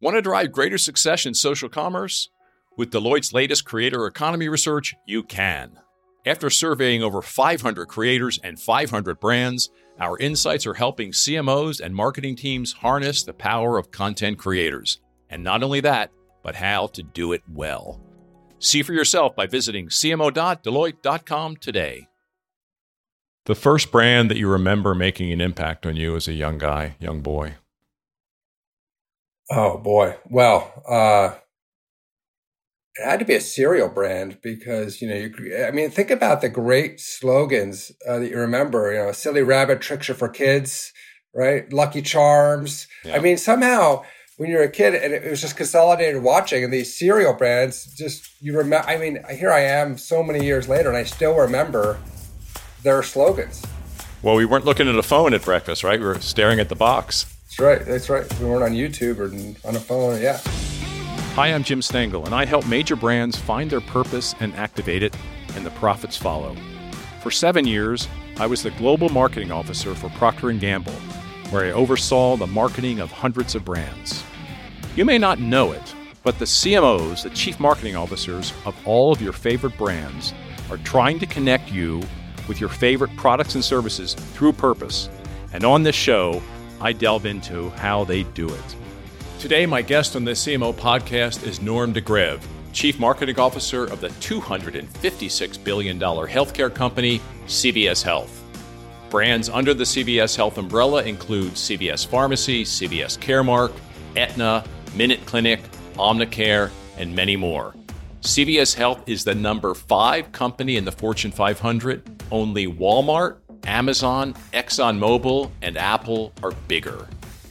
Want to drive greater success in social commerce? With Deloitte's latest creator economy research, you can. After surveying over 500 creators and 500 brands, our insights are helping CMOs and marketing teams harness the power of content creators. And not only that, but how to do it well. See for yourself by visiting cmo.deloitte.com today. The first brand that you remember making an impact on you as a young guy, young boy? Oh, boy. Well, it had to be a cereal brand because, think about the great slogans that you remember, Silly Rabbit tricks you for kids, right? Lucky Charms. Yeah. Somehow when you're a kid and it was just consolidated watching and these cereal brands, you remember, here I am so many years later and I still remember their slogans. Well, we weren't looking at a phone at breakfast, right? We were staring at the box. That's right. We weren't on YouTube or on a phone, yeah. Hi, I'm Jim Stengel, and I help major brands find their purpose and activate it, and the profits follow. For 7 years, I was the Global Marketing Officer for Procter & Gamble, where I oversaw the marketing of hundreds of brands. You may not know it, but the CMOs, the Chief Marketing Officers of all of your favorite brands, are trying to connect you with your favorite products and services through purpose. And on this show, I delve into how they do it. Today, my guest on the CMO podcast is Norm de Greve, Chief Marketing Officer of the $256 billion healthcare company, CVS Health. Brands under the CVS Health umbrella include CVS Pharmacy, CVS Caremark, Aetna, Minute Clinic, Omnicare, and many more. CVS Health is the number 5 company in the Fortune 500. Only Walmart, Amazon, ExxonMobil, and Apple are bigger.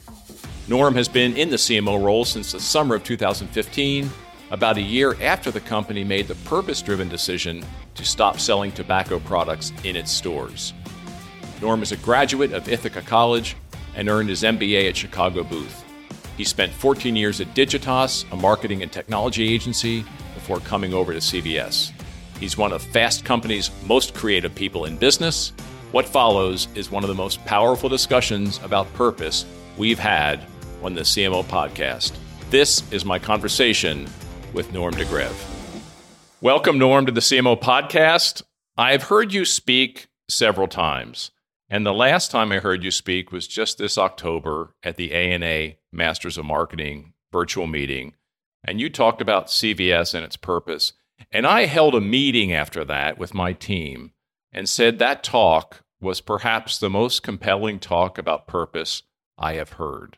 Norm has been in the CMO role since the summer of 2015, about a year after the company made the purpose-driven decision to stop selling tobacco products in its stores. Norm is a graduate of Ithaca College and earned his MBA at Chicago Booth. He spent 14 years at Digitas, a marketing and technology agency, before coming over to CVS. He's one of Fast Company's most creative people in business. What follows is one of the most powerful discussions about purpose we've had on the CMO podcast. This is my conversation with Norm de Greve. Welcome, Norm, to the CMO podcast. I've heard you speak several times, and the last time I heard you speak was just this October at the ANA Masters of Marketing virtual meeting, and you talked about CVS and its purpose. And I held a meeting after that with my team and said that talk was perhaps the most compelling talk about purpose I have heard.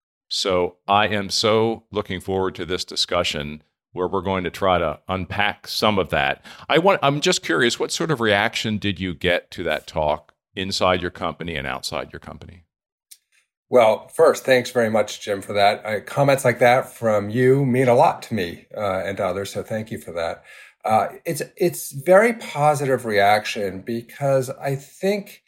So I am so looking forward to this discussion where we're going to try to unpack some of that. I'm just curious, what sort of reaction did you get to that talk inside your company and outside your company? Well, first, thanks very much, Jim, for that. Comments like that from you mean a lot to me and to others, so thank you for that. It's very positive reaction because I think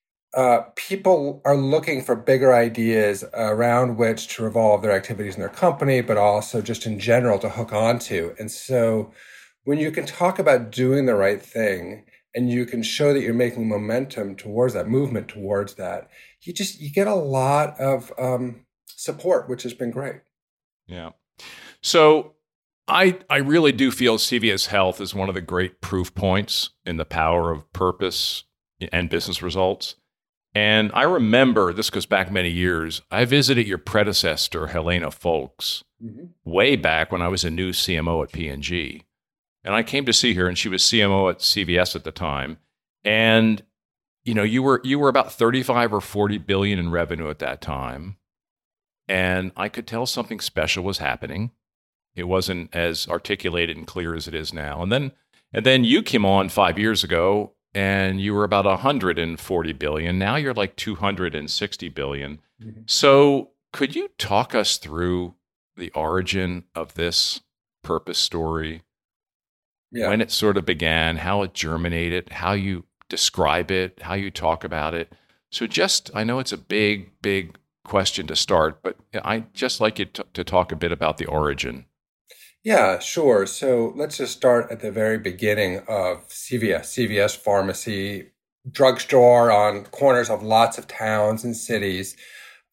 people are looking for bigger ideas around which to revolve their activities in their company, but also just in general to hook onto. And so when you can talk about doing the right thing and you can show that you're making momentum towards that, movement towards that, you get a lot of support, which has been great. Yeah. So I really do feel CVS Health is one of the great proof points in the power of purpose and business results. And I remember, this goes back many years, I visited your predecessor, Helena Folks, way back when I was a new CMO at P&G. And I came to see her, and she was CMO at CVS at the time. And you were about 35 or 40 billion in revenue at that time. And I could tell something special was happening. It wasn't as articulated and clear as it is now. And then you came on 5 years ago and you were about 140 billion. Now you're like 260 billion. Mm-hmm. So could you talk us through the origin of this purpose story? Yeah. When it sort of began, how it germinated, how you describe it, how you talk about it. So I know it's a big, big question to start, but I'd just like you to talk a bit about the origin. Yeah, sure. So let's just start at the very beginning of CVS Pharmacy, drugstore on corners of lots of towns and cities.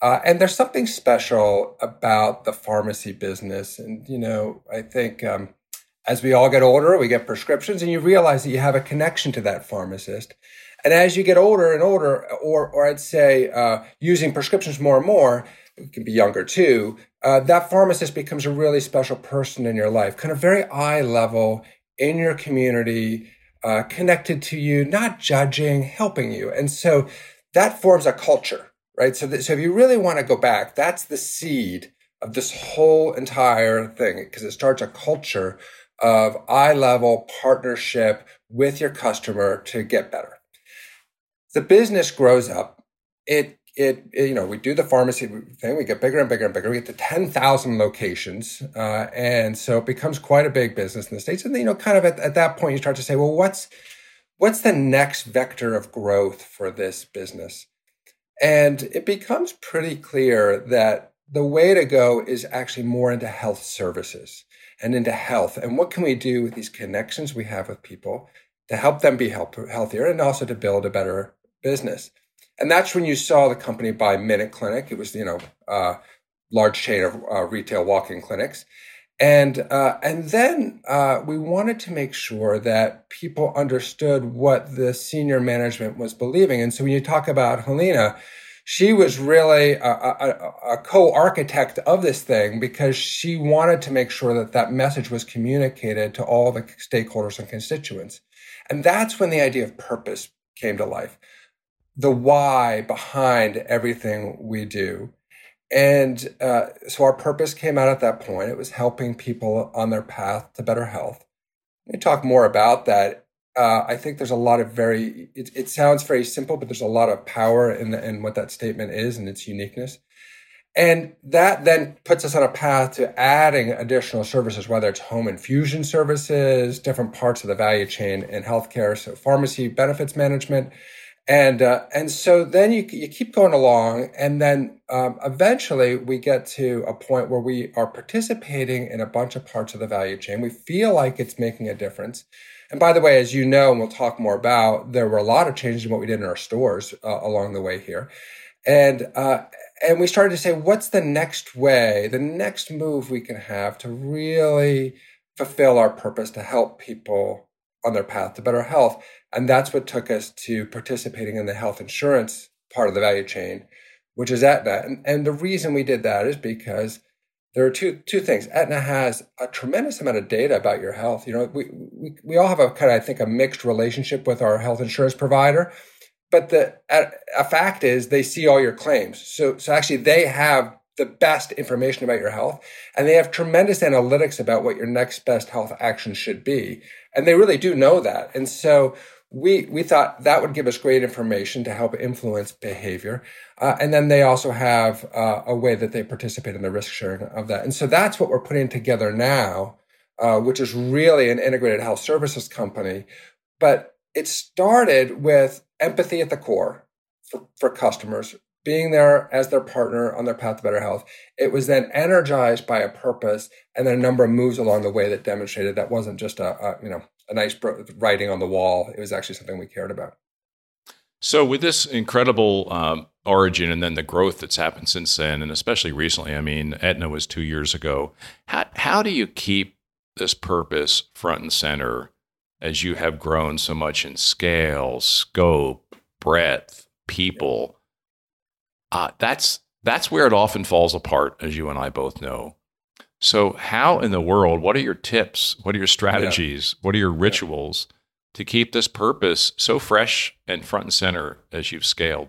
And there's something special about the pharmacy business. And, I think as we all get older, we get prescriptions and you realize that you have a connection to that pharmacist. And as you get older and older, or I'd say using prescriptions more and more, it can be younger too, that pharmacist becomes a really special person in your life, kind of very eye level in your community, connected to you, not judging, helping you. And so that forms a culture, right? So if you really want to go back, that's the seed of this whole entire thing, because it starts a culture of eye level partnership with your customer to get better. The business grows up. We do the pharmacy thing. We get bigger and bigger and bigger. We get to 10,000 locations. And so it becomes quite a big business in the States. And then, kind of at that point, you start to say, well, what's the next vector of growth for this business? And it becomes pretty clear that the way to go is actually more into health services and into health. And what can we do with these connections we have with people to help them be healthier and also to build a better business? And that's when you saw the company buy Minute Clinic. It was, a large chain of retail walk-in clinics. And then we wanted to make sure that people understood what the senior management was believing. And so when you talk about Helena, she was really a co-architect of this thing because she wanted to make sure that message was communicated to all the stakeholders and constituents. And that's when the idea of purpose came to life. The why behind everything we do. And so our purpose came out at that point. It was helping people on their path to better health. We talk more about that. I think there's a lot of it sounds very simple, but there's a lot of power in what that statement is and its uniqueness. And that then puts us on a path to adding additional services, whether it's home infusion services, different parts of the value chain in healthcare, so pharmacy, benefits management. And so then you keep going along, and then eventually we get to a point where we are participating in a bunch of parts of the value chain. We feel like it's making a difference. And by the way, as you know, and we'll talk more about, there were a lot of changes in what we did in our stores along the way here. And we started to say, what's the next way, the next move we can have to really fulfill our purpose to help people on their path to better health? And that's what took us to participating in the health insurance part of the value chain, which is Aetna. And the reason we did that is because there are two things. Aetna has a tremendous amount of data about your health. We all have a mixed relationship with our health insurance provider, but a fact is they see all your claims. So actually they have the best information about your health, and they have tremendous analytics about what your next best health action should be. And they really do know that. And so we thought that would give us great information to help influence behavior. And then they also have a way that they participate in the risk sharing of that. And so that's what we're putting together now, which is really an integrated health services company. But it started with empathy at the core for customers, being there as their partner on their path to better health. It was then energized by a purpose, and then a number of moves along the way that demonstrated that wasn't just a nice writing on the wall. It was actually something we cared about. So with this incredible origin and then the growth that's happened since then, and especially recently, I mean, Aetna was 2 years ago. How do you keep this purpose front and center as you have grown so much in scale, scope, breadth, people? That's where it often falls apart, as you and I both know. So how in the world, what are your tips? What are your strategies? What are your rituals to keep this purpose so fresh and front and center as you've scaled?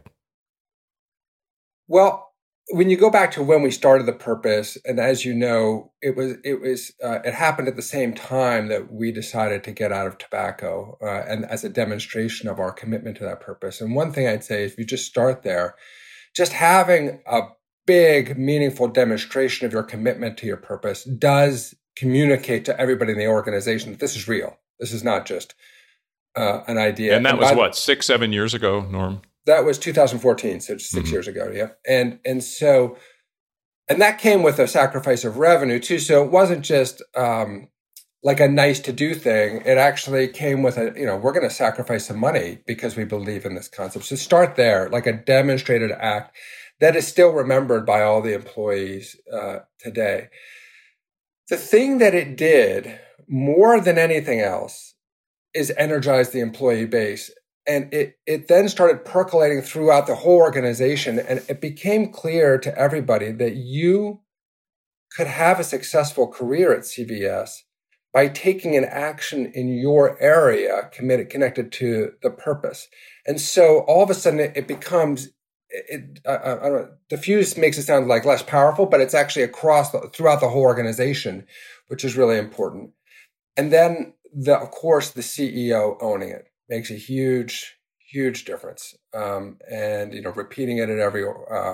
Well, when you go back to when we started the purpose, and as you know, it happened at the same time that we decided to get out of tobacco, and as a demonstration of our commitment to that purpose. And one thing I'd say is, if you just start there, just having a big, meaningful demonstration of your commitment to your purpose does communicate to everybody in the organization that this is real. This is not just an idea. And that was 6-7 years ago, Norm? That was 2014, so 6 years ago, yeah. And that came with a sacrifice of revenue too. So it wasn't just like a nice to do thing. It actually came with we're going to sacrifice some money because we believe in this concept. So start there, like a demonstrated act that is still remembered by all the employees today. The thing that it did more than anything else is energize the employee base. And it then started percolating throughout the whole organization. And it became clear to everybody that you could have a successful career at CVS by taking an action in your area connected to the purpose. And so all of a sudden it becomes, I don't know, diffuse makes it sound like less powerful, but it's actually throughout the whole organization, which is really important. And then of course, the CEO owning it makes a huge, huge difference. And, repeating it at every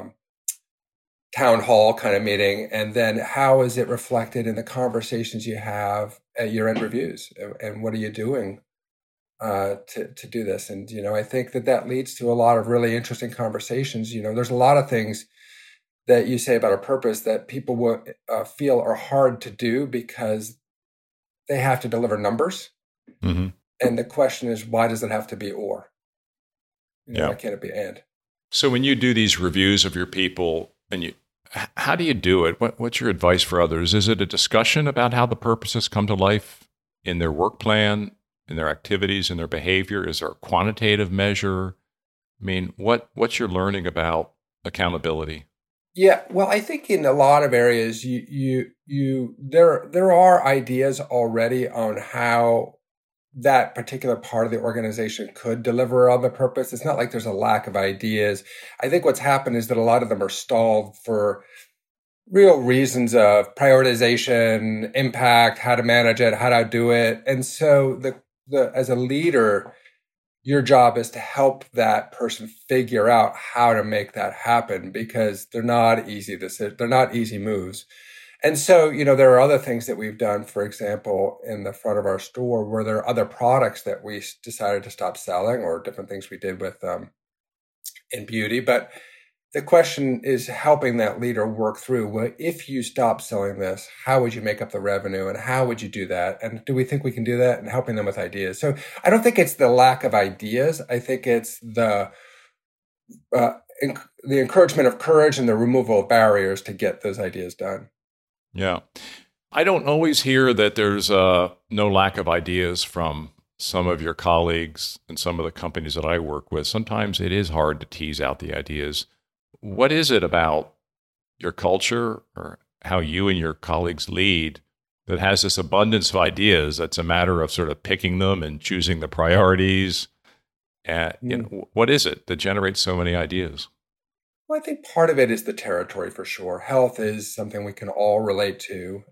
town hall kind of meeting. And then how is it reflected in the conversations you have at year-end reviews? And what are you doing to do this? And, I think that leads to a lot of really interesting conversations. There's a lot of things that you say about a purpose that people will feel are hard to do because they have to deliver numbers. Mm-hmm. And the question is, why does it have to be or? Why can't it be and? So when you do these reviews of your people, how do you do it? What's your advice for others? Is it a discussion about how the purposes come to life in their work plan, in their activities, in their behavior? Is there a quantitative measure? I mean, what's your learning about accountability? Yeah, well, I think in a lot of areas, there are ideas already on how that particular part of the organization could deliver on the purpose. It's not like there's a lack of ideas. I think what's happened is that a lot of them are stalled for real reasons of prioritization, impact, how to manage it, how to do it. And so as a leader, your job is to help that person figure out how to make that happen because they're not easy. They're not easy moves. And so, there are other things that we've done, for example, in the front of our store where there are other products that we decided to stop selling or different things we did with in beauty. But the question is helping that leader work through, well, if you stop selling this, how would you make up the revenue and how would you do that? And do we think we can do that? And helping them with ideas. So I don't think it's the lack of ideas. I think it's the encouragement of courage and the removal of barriers to get those ideas done. Yeah. I don't always hear that there's no lack of ideas from some of your colleagues and some of the companies that I work with. Sometimes it is hard to tease out the ideas. What is it about your culture or how you and your colleagues lead that has this abundance of ideas that's a matter of sort of picking them and choosing the priorities? What is it that generates so many ideas? Well, I think part of it is the territory for sure. Health is something we can all relate to.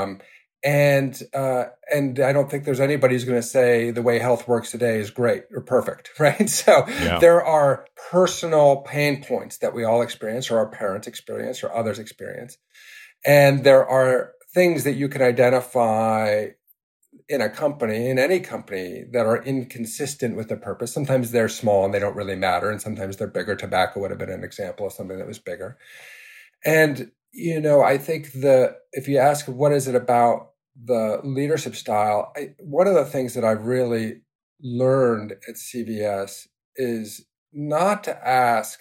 And I don't think there's anybody who's going to say the way health works today is great or perfect, right? So there are personal pain points that we all experience or our parents experience or others experience. And there are things that you can identify in a company, in any company, that are inconsistent with the purpose. Sometimes they're small and they don't really matter. And sometimes they're bigger. Tobacco would have been an example of something that was bigger. And, I think if you ask what is it about the leadership style, one of the things that I've really learned at CVS is not to ask,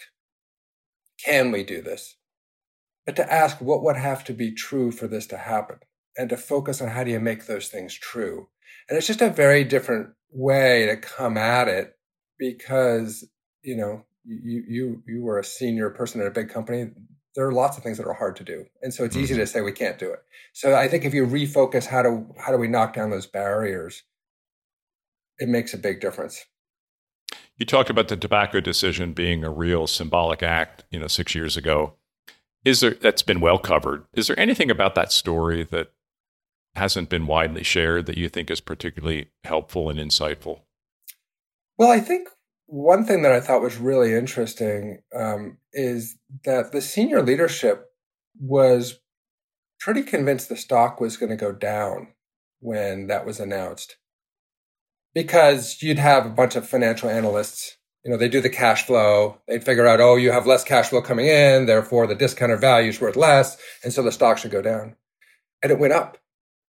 can we do this? But to ask what would have to be true for this to happen, and to focus on how do you make those things true. And it's just a very different way to come at it because, you were a senior person at a big company. There are lots of things that are hard to do. And so it's easy to say we can't do it. So I think if you refocus how do we knock down those barriers, it makes a big difference. You talked about the tobacco decision being a real symbolic act, 6 years ago. That's been well covered. Is there anything about that story that hasn't been widely shared that you think is particularly helpful and insightful? Well, I think one thing that I thought was really interesting is that the senior leadership was pretty convinced the stock was going to go down when that was announced. Because you'd have a bunch of financial analysts, they do the cash flow. They'd figure out, you have less cash flow coming in, therefore the discounted value is worth less, and so the stock should go down. And it went up.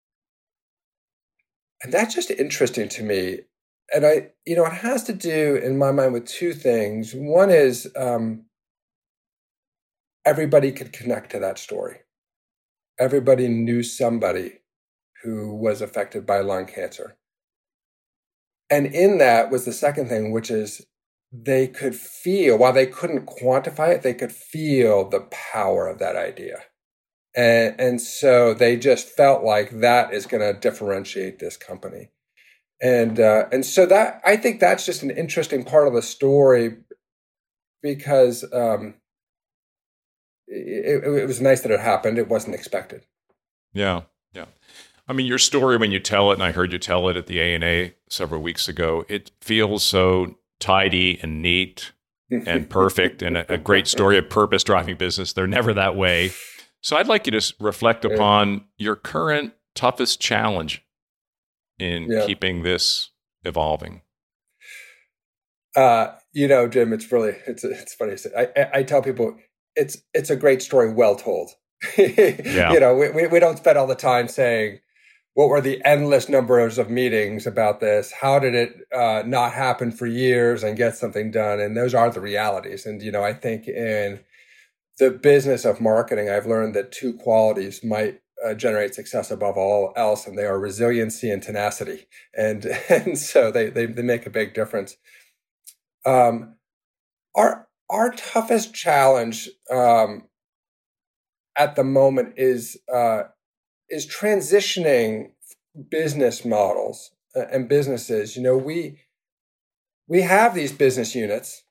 And that's just interesting to me. And it has to do, in my mind, with two things. One is everybody could connect to that story. Everybody knew somebody who was affected by lung cancer. And in that was the second thing, which is they could feel, while they couldn't quantify it, they could feel the power of that idea. And so they just felt like that is going to differentiate this company. And so that, I think that's just an interesting part of the story, because it was nice that it happened. It wasn't expected. Yeah. Yeah. I mean, your story, when you tell it, and I heard you tell it at the ANA several weeks ago, it feels so tidy and neat and perfect, and a great story of purpose driving business. They're never that way. So I'd like you to reflect upon your current toughest challenge in keeping this evolving. Jim, it's funny to say. I tell people it's a great story well told. Yeah. We don't spend all the time saying, what were the endless numbers of meetings about this? How did it not happen for years and get something done? And those are the realities. And, I think in the business of marketing, I've learned that two qualities might generate success above all else, and they are resiliency and tenacity. And so they make a big difference. Our toughest challenge at the moment is transitioning business models and businesses. We have these business units.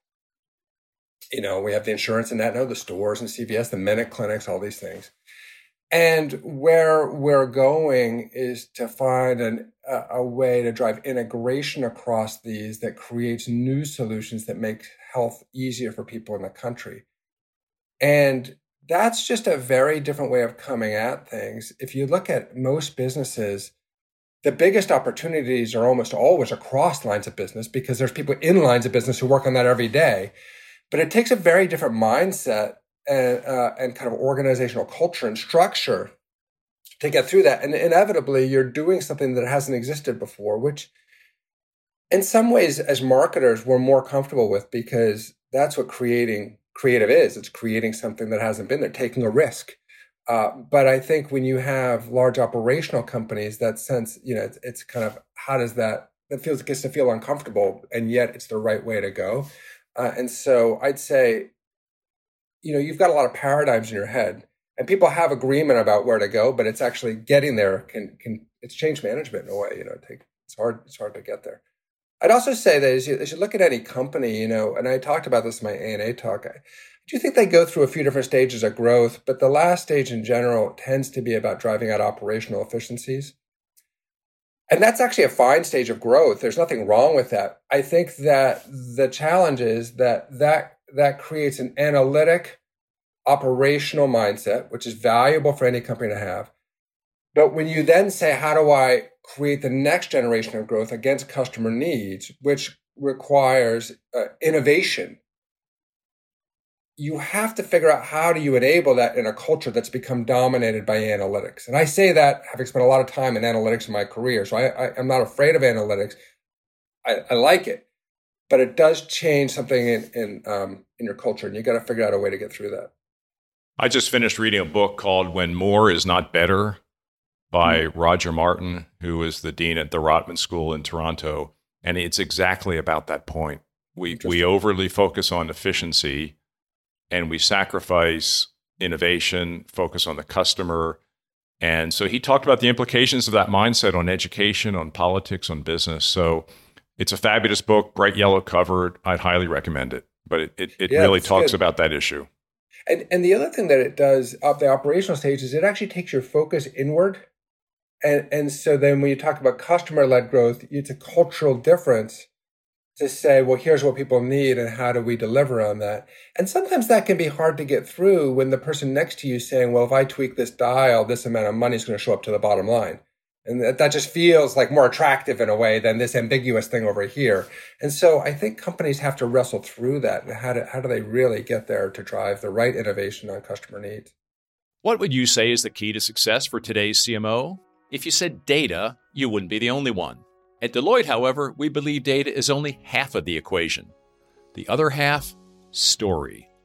We have the insurance and that, the stores and CVS, the Minute clinics, all these things. And where we're going is to find a way to drive integration across these that creates new solutions that make health easier for people in the country. And that's just a very different way of coming at things. If you look at most businesses, the biggest opportunities are almost always across lines of business, because there's people in lines of business who work on that every day. But it takes a very different mindset and kind of organizational culture and structure to get through that. And inevitably, you're doing something that hasn't existed before, which in some ways, as marketers, we're more comfortable with, because that's what creative is. It's creating something that hasn't been there, taking a risk. But I think when you have large operational companies, that sense, it's kind of, how does that gets to feel uncomfortable, and yet it's the right way to go. And so I'd say, you've got a lot of paradigms in your head, and people have agreement about where to go, but it's actually getting there it's change management in a way. It's hard to get there. I'd also say that as you look at any company, and I talked about this in my ANA talk, I do think they go through a few different stages of growth, but the last stage in general tends to be about driving out operational efficiencies. And that's actually a fine stage of growth. There's nothing wrong with that. I think that the challenge is that creates an analytic, operational mindset, which is valuable for any company to have. But when you then say, how do I create the next generation of growth against customer needs, which requires innovation, you have to figure out, how do you enable that in a culture that's become dominated by analytics? And I say that having spent a lot of time in analytics in my career. So I'm not afraid of analytics. I like it, but it does change something in your culture, and you got to figure out a way to get through that. I just finished reading a book called When More Is Not Better by Roger Martin, who is the dean at the Rotman School in Toronto. And it's exactly about that point. We overly focus on efficiency, and we sacrifice innovation, focus on the customer. And so he talked about the implications of that mindset on education, on politics, on business. So it's a fabulous book, bright yellow cover. I'd highly recommend it. But it really talks about that issue. And the other thing that it does at the operational stage is it actually takes your focus inward. And so then when you talk about customer-led growth, it's a cultural difference to say, well, here's what people need and how do we deliver on that? And sometimes that can be hard to get through when the person next to you is saying, well, if I tweak this dial, this amount of money is going to show up to the bottom line. And that just feels like more attractive in a way than this ambiguous thing over here. And so I think companies have to wrestle through that. And how do they really get there to drive the right innovation on customer needs? What would you say is the key to success for today's CMO? If you said data, you wouldn't be the only one. At Deloitte, however, we believe data is only half of the equation. The other half, story.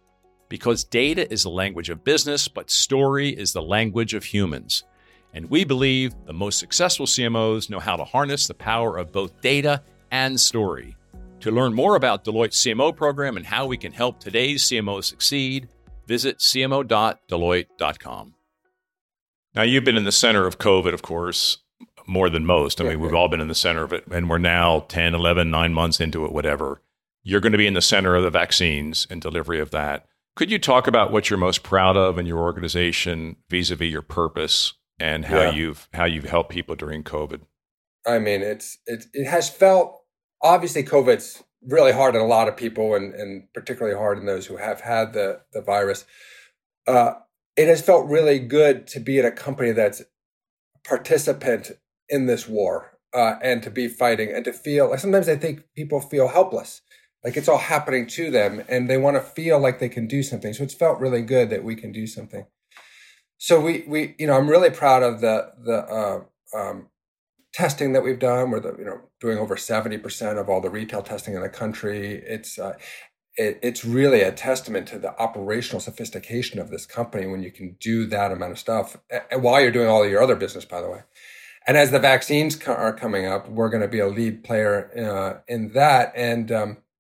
Because data is the language of business, but story is the language of humans. And we believe the most successful CMOs know how to harness the power of both data and story. To learn more about Deloitte's CMO program and how we can help today's CMOs succeed, visit cmo.deloitte.com. Now, you've been in the center of COVID, of course, more than most. I mean, we've all been in the center of it, and we're now 10, 11, 9 months into it, whatever. You're going to be in the center of the vaccines and delivery of that. Could you talk about what you're most proud of in your organization vis-a-vis your purpose and how you've helped people during COVID? I mean, it has felt, obviously COVID's really hard on a lot of people and particularly hard on those who have had the virus. It has felt really good to be at a company that's a participant in this war and to be fighting and to feel, like sometimes I think people feel helpless, like it's all happening to them and they want to feel like they can do something. So it's felt really good that we can do something. So we I'm really proud of the testing that we've done. We're doing over 70% of all the retail testing in the country. It's really a testament to the operational sophistication of this company when you can do that amount of stuff while you're doing all of your other business, by the way. And as the vaccines are coming up, we're going to be a lead player in that. And,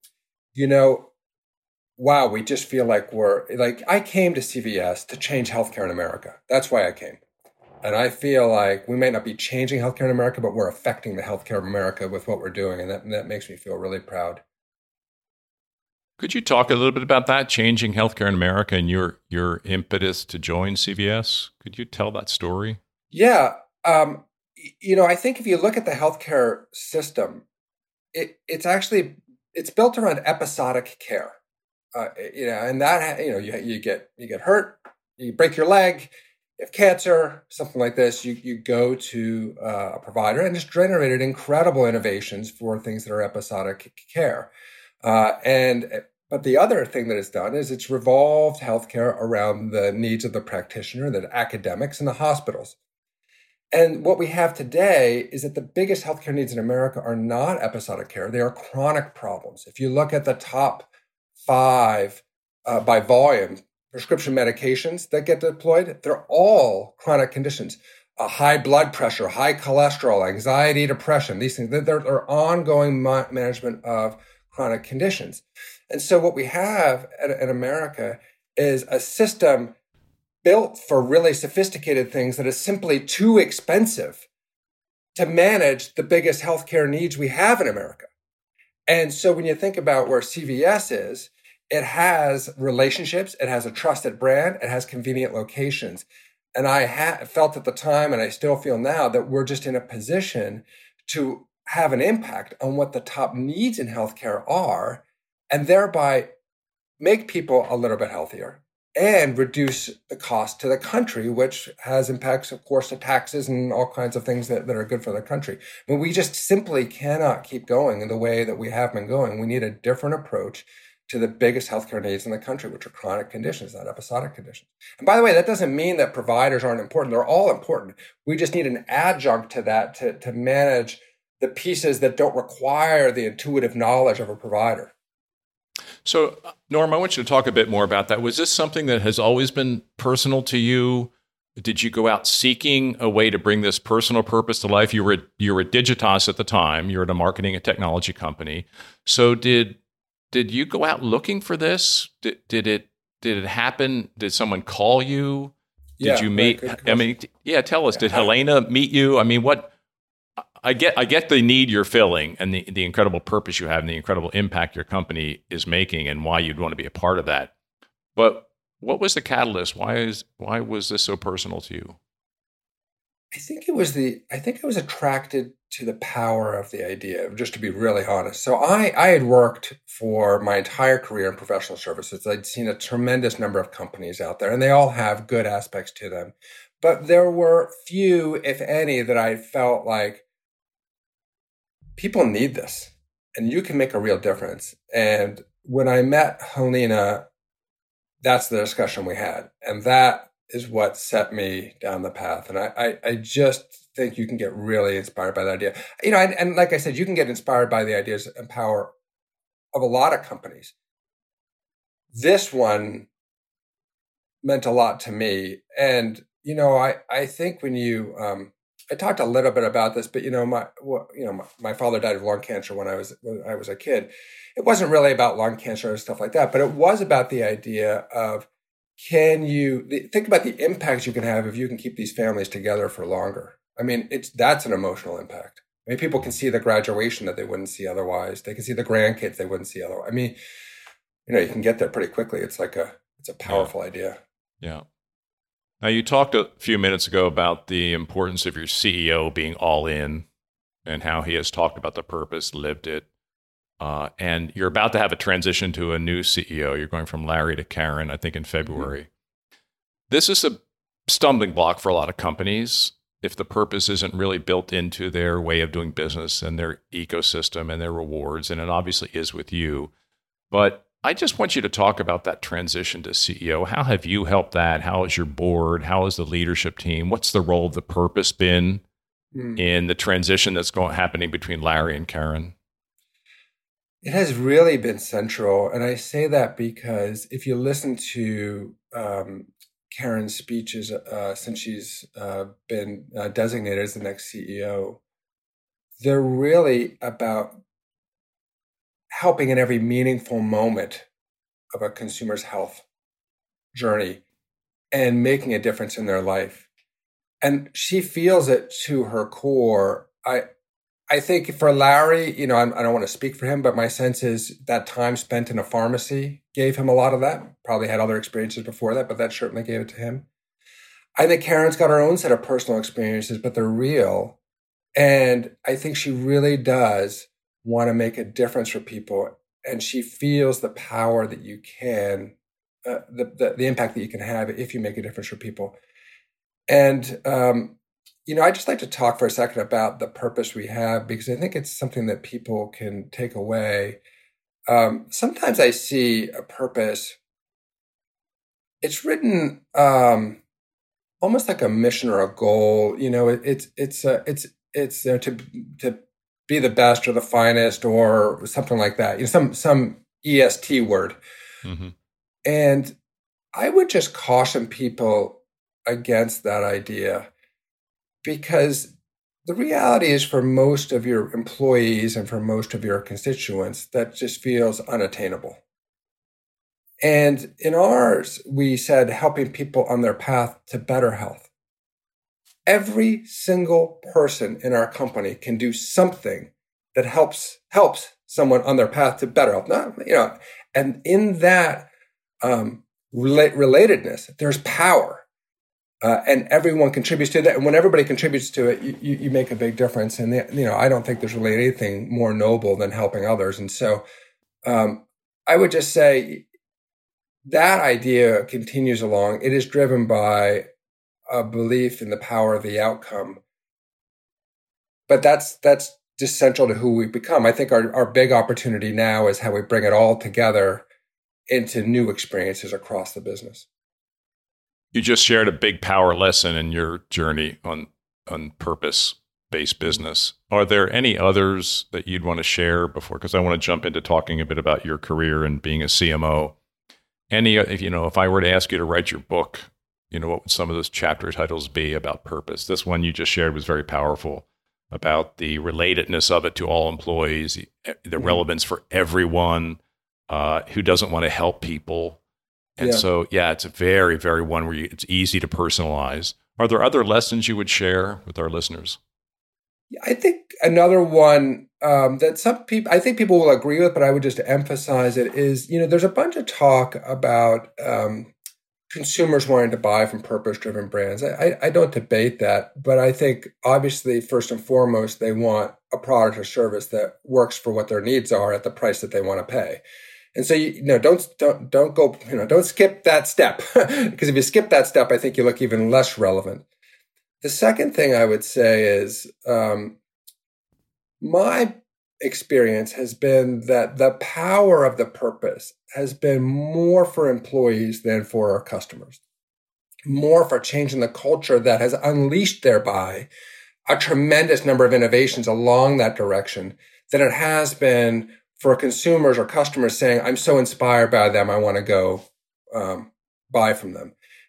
wow, we just feel like I came to CVS to change healthcare in America. That's why I came. And I feel like we may not be changing healthcare in America, but we're affecting the healthcare of America with what we're doing. And that makes me feel really proud. Could you talk a little bit about that, changing healthcare in America and your impetus to join CVS? Could you tell that story? Yeah. I think if you look at the healthcare system, it's built around episodic care. And that, you get hurt, you break your leg, you have cancer, something like this, you go to a provider, and it's generated incredible innovations for things that are episodic care. But the other thing that it's done is it's revolved healthcare around the needs of the practitioner, the academics, and the hospitals. And what we have today is that the biggest healthcare needs in America are not episodic care. They are chronic problems. If you look at the top 5 by volume, prescription medications that get deployed, they're all chronic conditions. High blood pressure, high cholesterol, anxiety, depression, these things, they're ongoing management of chronic conditions. And so what we have in America is a system built for really sophisticated things that is simply too expensive to manage the biggest healthcare needs we have in America. And so when you think about where CVS is, it has relationships, it has a trusted brand, it has convenient locations. And I felt at the time, and I still feel now, that we're just in a position to have an impact on what the top needs in healthcare are, and thereby make people a little bit healthier and reduce the cost to the country, which has impacts, of course, to taxes and all kinds of things that are good for the country. I mean, we just simply cannot keep going in the way that we have been going. We need a different approach to the biggest healthcare needs in the country, which are chronic conditions, not episodic conditions. And by the way, that doesn't mean that providers aren't important. They're all important. We just need an adjunct to that to manage the pieces that don't require the intuitive knowledge of a provider. So, Norm, I want you to talk a bit more about that. Was this something that has always been personal to you? Did you go out seeking a way to bring this personal purpose to life? You were at Digitas at the time. You were at a marketing and technology company. So did you go out looking for this? Did it happen? Did someone call you? Did you meet? I mean, tell us. Did Helena meet you? I mean, what? I get the need you're filling and the incredible purpose you have and the incredible impact your company is making and why you'd want to be a part of that. But what was the catalyst? Why was this so personal to you? I think I was attracted to the power of the idea, just to be really honest. So I had worked for my entire career in professional services. I'd seen a tremendous number of companies out there, and they all have good aspects to them. But there were few, if any, that I felt like people need this, and you can make a real difference. And when I met Helena, that's the discussion we had. And that is what set me down the path. And I just think you can get really inspired by the idea. And like I said, you can get inspired by the ideas and power of a lot of companies. This one meant a lot to me. And, I think when I talked a little bit about this, but my father died of lung cancer when I was a kid. It wasn't really about lung cancer or stuff like that, but it was about the idea of think about the impact you can have if you can keep these families together for longer. I mean, that's an emotional impact. I mean, people can see the graduation that they wouldn't see otherwise. They can see the grandkids they wouldn't see otherwise. I mean, you can get there pretty quickly. It's a powerful idea. Yeah. Now, you talked a few minutes ago about the importance of your CEO being all in and how he has talked about the purpose, lived it. And you're about to have a transition to a new CEO. You're going from Larry to Karen, I think, in February. Mm-hmm. This is a stumbling block for a lot of companies if the purpose isn't really built into their way of doing business and their ecosystem and their rewards. And it obviously is with you. But I just want you to talk about that transition to CEO. How have you helped that? How is your board? How is the leadership team? What's the role of the purpose been in the transition that's happening between Larry and Karen? It has really been central. And I say that because if you listen to Karen's speeches since she's been designated as the next CEO, they're really about helping in every meaningful moment of a consumer's health journey and making a difference in their life. And she feels it to her core. I think for Larry, I don't want to speak for him, but my sense is that time spent in a pharmacy gave him a lot of that. Probably had other experiences before that, but that certainly gave it to him. I think Karen's got her own set of personal experiences, but they're real. And I think she really does want to make a difference for people. And she feels the power that you can, the impact that you can have if you make a difference for people. And, I'd just like to talk for a second about the purpose we have, because I think it's something that people can take away. Sometimes I see a purpose. It's written almost like a mission or a goal. It's to be the best or the finest or something like that. Some EST word. Mm-hmm. And I would just caution people against that idea, because the reality is for most of your employees and for most of your constituents, that just feels unattainable. And in ours, we said helping people on their path to better health. Every single person in our company can do something that helps someone on their path to better health. And in that relatedness, there's power. And everyone contributes to that. And when everybody contributes to it, you make a big difference. And, I don't think there's really anything more noble than helping others. And so I would just say that idea continues along. It is driven by a belief in the power of the outcome. But that's just central to who we've become. I think our big opportunity now is how we bring it all together into new experiences across the business. You just shared a big power lesson in your journey on purpose-based business. Are there any others that you'd want to share before? Because I want to jump into talking a bit about your career and being a CMO. If I were to ask you to write your book, what would some of those chapter titles be about purpose? This one you just shared was very powerful about the relatedness of it to all employees, the relevance for everyone who doesn't want to help people. And so, it's a very, very one where it's easy to personalize. Are there other lessons you would share with our listeners? I think another one that I think people will agree with, but I would just emphasize it is, there's a bunch of talk about consumers wanting to buy from purpose-driven brands. I don't debate that, but I think obviously, first and foremost, they want a product or service that works for what their needs are at the price that they want to pay. And so, don't skip that step, because if you skip that step, I think you look even less relevant. The second thing I would say is my experience has been that the power of the purpose has been more for employees than for our customers, more for changing the culture that has unleashed thereby a tremendous number of innovations along that direction than it has been for consumers or customers saying, I'm so inspired by them, I want to go buy from them.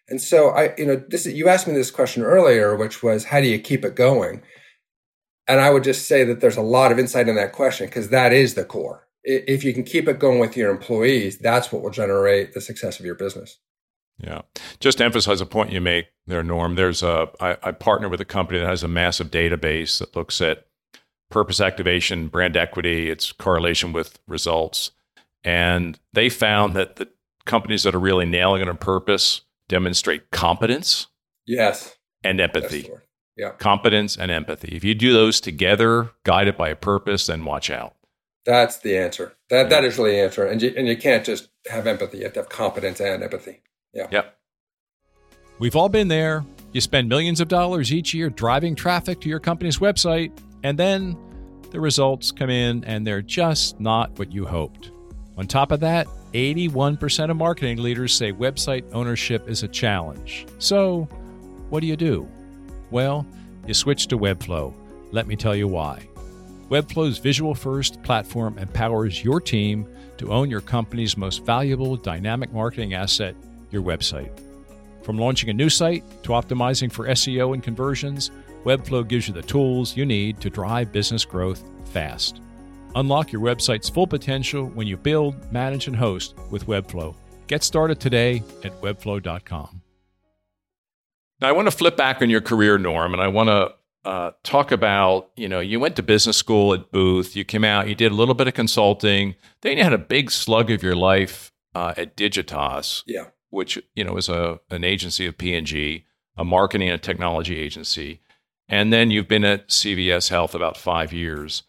And so you asked me this question earlier, which was, how do you keep it going? And I would just say that there's a lot of insight in that question, because that is the core. If you can keep it going with your employees, that's what will generate the success of your business. Yeah. Just to emphasize a point you make there, Norm, I partner with a company that has a massive database that looks at purpose activation, brand equity, its correlation with results. And they found that the companies that are really nailing it on purpose demonstrate competence. Yes. And empathy. Yeah. Competence and empathy. If you do those together, guided by a purpose, then watch out. That's the answer. That is really the answer. And you can't just have empathy. You have to have competence and empathy. Yeah. Yep. We've all been there. You spend millions of dollars each year driving traffic to your company's website, and then the results come in and they're just not what you hoped. On top of that, 81% of marketing leaders say website ownership is a challenge. So, what do? Well, you switch to Webflow. Let me tell you why. Webflow's visual-first platform empowers your team to own your company's most valuable dynamic marketing asset, your website. From launching a new site to optimizing for SEO and conversions, Webflow gives you the tools you need to drive business growth fast. Unlock your website's full potential when you build, manage, and host with Webflow. Get started today at webflow.com. Now, I want to flip back on your career, Norm, and I want to talk about, you went to business school at Booth, you came out, you did a little bit of consulting, then you had a big slug of your life at Digitas, which, is an agency of P&G, a marketing and technology agency. And then you've been at CVS Health about 5 years.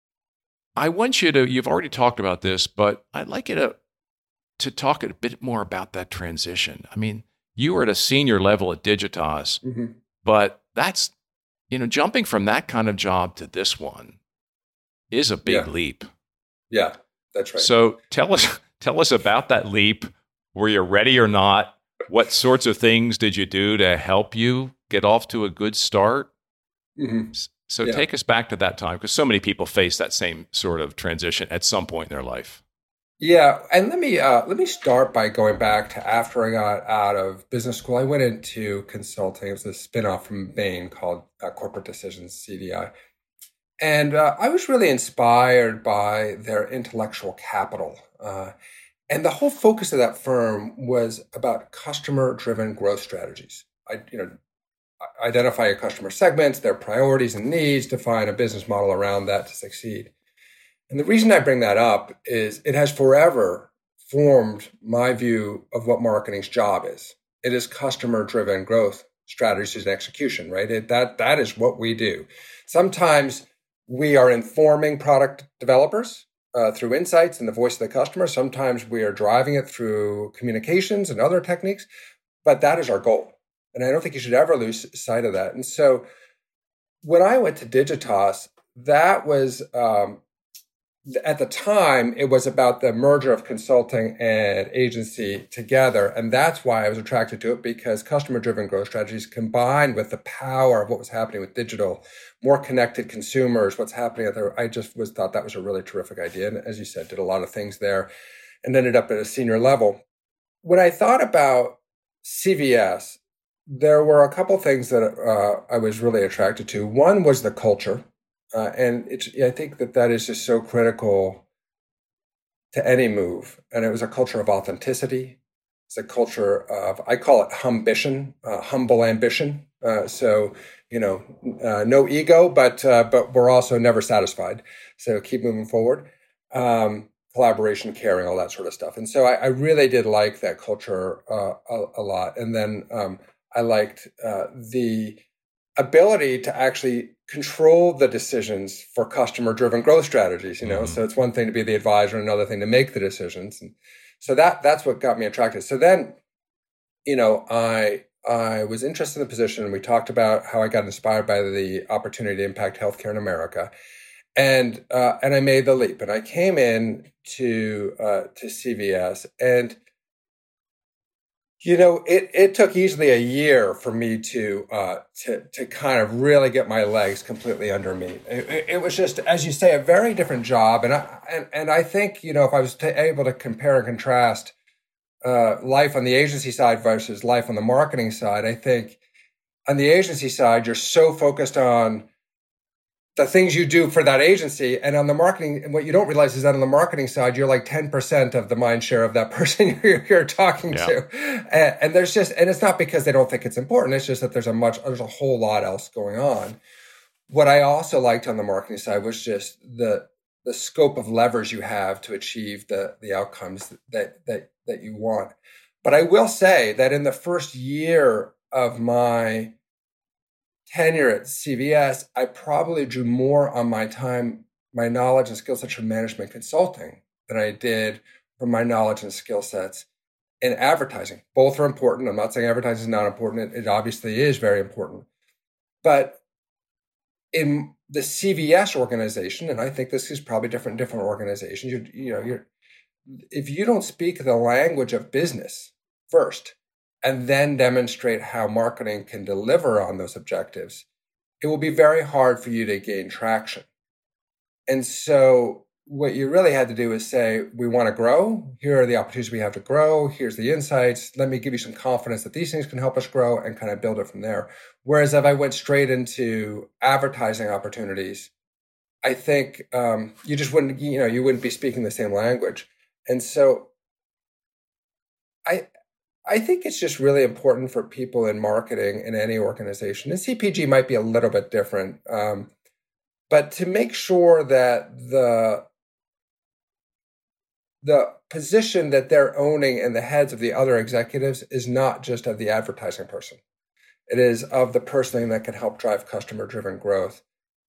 I want you to, you've already talked about this, but I'd like you to talk a bit more about that transition. I mean, you were at a senior level at Digitas, but that's, jumping from that kind of job to this one is a big leap. Yeah, that's right. So tell us about that leap. Were you ready or not? What sorts of things did you do to help you get off to a good start? So take us back to that time, because so many people face that same sort of transition at some point in their life. Yeah, and let me start by going back to after I got out of business school. I went into consulting. It was a spinoff from Bain called Corporate Decisions, CDI. And I was really inspired by their intellectual capital. And the whole focus of that firm was about customer-driven growth strategies. Identify your customer segments, their priorities and needs, define a business model around that to succeed. And the reason I bring that up is it has forever formed my view of what marketing's job is. It is customer-driven growth strategies and execution, right? That is what we do. Sometimes we are informing product developers through insights and the voice of the customer. Sometimes we are driving it through communications and other techniques, but that is our goal. And I don't think you should ever lose sight of that. And so when I went to Digitas, that was, at the time, it was about the merger of consulting and agency together. And that's why I was attracted to it, because customer-driven growth strategies combined with the power of what was happening with digital, more connected consumers, what's happening out there. I just thought that was a really terrific idea. And as you said, did a lot of things there and ended up at a senior level. When I thought about CVS, there were a couple things that I was really attracted to. One was the culture. And I think that is just so critical to any move. And it was a culture of authenticity. It's a culture of, I call it humbition, humble ambition. So, no ego, but we're also never satisfied. So keep moving forward. Collaboration, caring, all that sort of stuff. And so I really did like that culture a lot. And then I liked the ability to actually control the decisions for customer-driven growth strategies, So it's one thing to be the advisor, another thing to make the decisions. And so that's what got me attracted. So then, I was interested in the position, and we talked about how I got inspired by the opportunity to impact healthcare in America. And I made the leap, and I came in to CVS, and it took easily a year for me to kind of really get my legs completely under me. It was just, as you say, a very different job, and I think if I was able to compare and contrast life on the agency side versus life on the marketing side, I think on the agency side, you're so focused on the things you do for that agency. And on the marketing, and what you don't realize is that on the marketing side, you're like 10% of the mind share of that person you're talking to. And there's just, and it's not because they don't think it's important. It's just that there's a whole lot else going on. What I also liked on the marketing side was just the scope of levers you have to achieve the outcomes that you want. But I will say that in the first year of my tenure at CVS, I probably drew more on my knowledge and skill sets from management consulting than I did from my knowledge and skill sets in advertising. Both are important. I'm not saying advertising is not important. It obviously is very important. But in the CVS organization, and I think this is probably different organizations, if you don't speak the language of business first, and then demonstrate how marketing can deliver on those objectives, it will be very hard for you to gain traction. And so what you really had to do is say, we want to grow. Here are the opportunities we have to grow. Here's the insights. Let me give you some confidence that these things can help us grow, and kind of build it from there. Whereas if I went straight into advertising opportunities, I think you just wouldn't, you wouldn't be speaking the same language. And so I think it's just really important for people in marketing in any organization, and CPG might be a little bit different, but to make sure that the position that they're owning in the heads of the other executives is not just of the advertising person. It is of the person that can help drive customer-driven growth.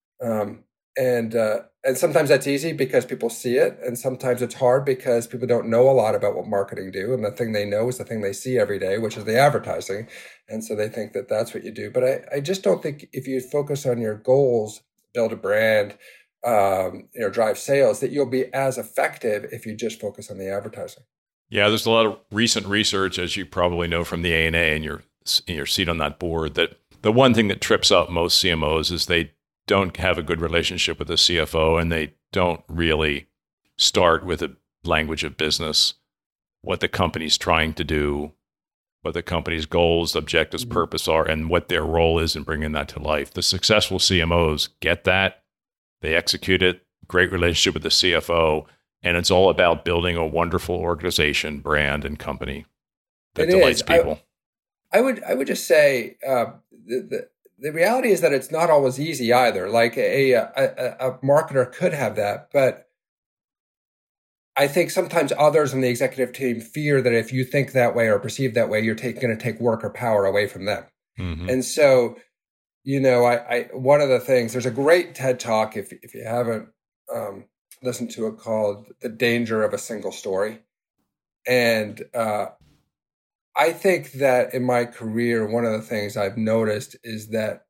And sometimes that's easy because people see it. And sometimes it's hard because people don't know a lot about what marketing do. And the thing they know is the thing they see every day, which is the advertising. And so they think that that's what you do. But I just don't think if you focus on your goals, build a brand, drive sales, that you'll be as effective if you just focus on the advertising. Yeah, there's a lot of recent research, as you probably know from the ANA and your seat on that board, that the one thing that trips up most CMOs is they don't have a good relationship with the CFO, and they don't really start with a language of business, what the company's trying to do, what the company's goals, objectives, purpose are, and what their role is in bringing that to life. The successful CMOs get that. They execute it, great relationship with the CFO, and it's all about building a wonderful organization, brand, and company that delights people. I would just say the reality is that it's not always easy either. Like a marketer could have that, but I think sometimes others in the executive team fear that if you think that way or perceive that way, you're going to take work or power away from them. Mm-hmm. And so, I one of the things, there's a great TED Talk, if you haven't listened to it, called The Danger of a Single Story. And I think that in my career, one of the things I've noticed is that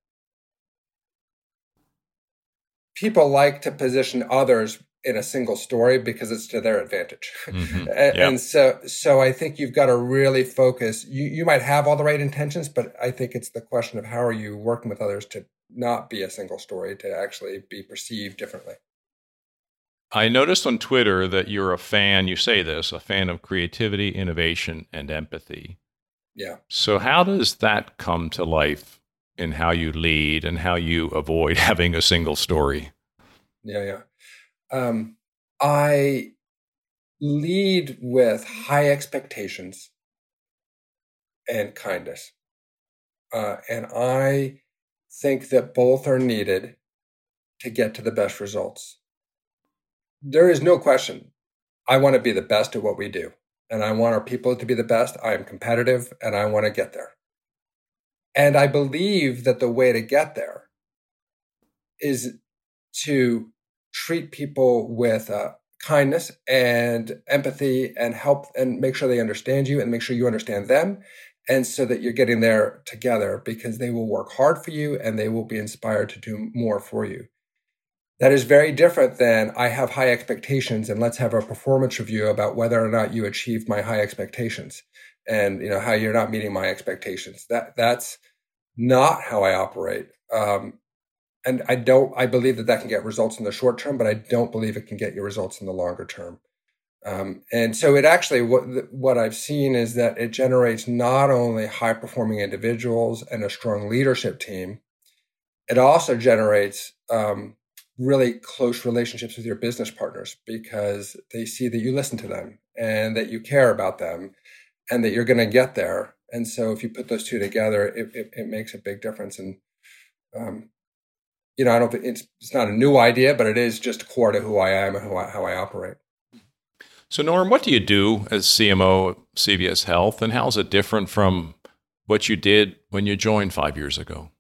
people like to position others in a single story because it's to their advantage. Mm-hmm. And so I think you've got to really focus. You might have all the right intentions, but I think it's the question of how are you working with others to not be a single story, to actually be perceived differently. I noticed on Twitter that you're a fan of creativity, innovation, and empathy. Yeah. So how does that come to life in how you lead and how you avoid having a single story? Yeah. I lead with high expectations and kindness. And I think that both are needed to get to the best results. There is no question. I want to be the best at what we do, and I want our people to be the best. I am competitive, and I want to get there. And I believe that the way to get there is to treat people with kindness and empathy and help and make sure they understand you and make sure you understand them. And so that you're getting there together, because they will work hard for you and they will be inspired to do more for you. That is very different than I have high expectations and let's have a performance review about whether or not you achieved my high expectations and how you're not meeting my expectations. That's not how I operate. And I believe that can get results in the short term, but I don't believe it can get you results in the longer term. And so it actually, what I've seen is that it generates not only high performing individuals and a strong leadership team, it also generates really close relationships with your business partners because they see that you listen to them and that you care about them and that you're going to get there. And so if you put those two together, it makes a big difference. And, I don't think it's not a new idea, but it is just core to who I am and how I operate. So Norm, what do you do as CMO of CVS Health, and how is it different from what you did when you joined 5 years ago?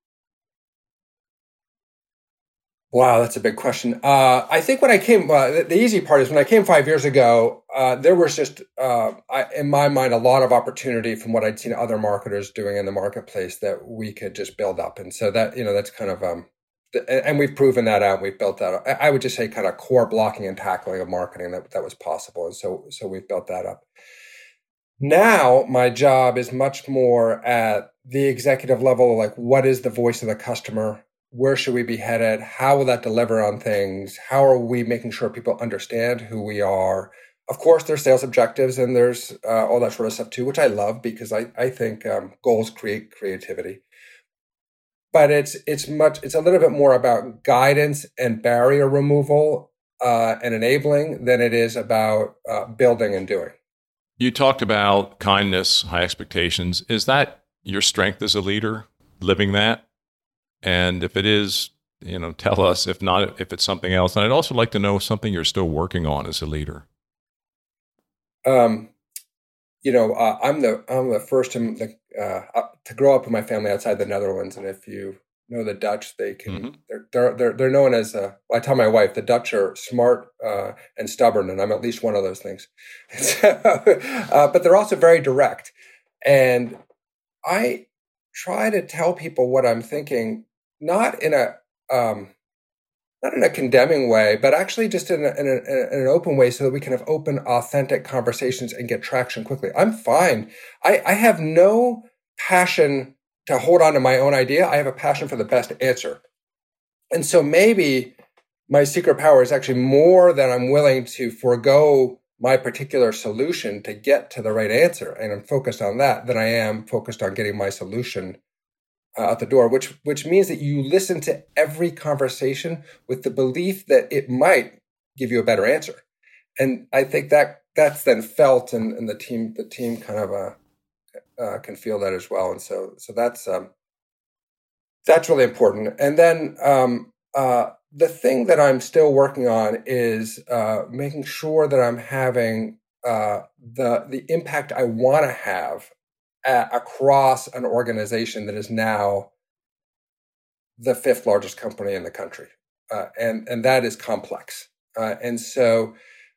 Wow, that's a big question. I think when I came, the easy part is when I came 5 years ago, there was just, in my mind, a lot of opportunity from what I'd seen other marketers doing in the marketplace that we could just build up. And so that, that's kind of, and we've proven that out. We've built that up. I would just say kind of core blocking and tackling of marketing that was possible. And so we've built that up. Now my job is much more at the executive level, like what is the voice of the customer? Where should we be headed? How will that deliver on things? How are we making sure people understand who we are? Of course, there's sales objectives and there's all that sort of stuff too, which I love because I think goals create creativity. But it's a little bit more about guidance and barrier removal and enabling than it is about building and doing. You talked about kindness, high expectations. Is that your strength as a leader, living that? And if it is, tell us. If not, if it's something else. And I'd also like to know something you're still working on as a leader. I'm the first to grow up in my family outside the Netherlands, and if you know the Dutch, they can they're known as. I tell my wife the Dutch are smart and stubborn, and I'm at least one of those things. But they're also very direct, and I try to tell people what I'm thinking, not in a condemning way, but actually just in an open way so that we can have open, authentic conversations and get traction quickly. I'm fine. I have no passion to hold on to my own idea. I have a passion for the best answer. And so maybe my secret power is actually more that I'm willing to forego my particular solution to get to the right answer. And I'm focused on that than I am focused on getting my solution out the door, which means that you listen to every conversation with the belief that it might give you a better answer. And I think that's then felt, and the team kind of can feel that as well. And so that's really important. And then the thing that I'm still working on is making sure that I'm having the impact I want to have across an organization that is now the fifth largest company in the country. And that is complex. And so,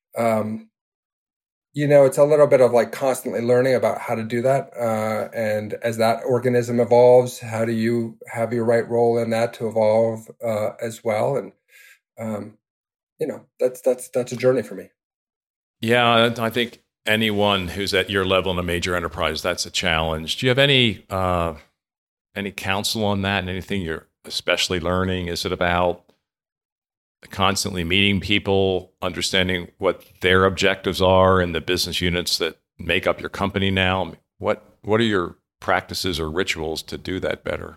it's a little bit of like constantly learning about how to do that. And as that organism evolves, how do you have your right role in that to evolve as well? And, that's a journey for me. Yeah, I think anyone who's at your level in a major enterprise, that's a challenge. Do you have any counsel on that and anything you're especially learning? Is it about constantly meeting people, understanding what their objectives are and the business units that make up your company now? What are your practices or rituals to do that better?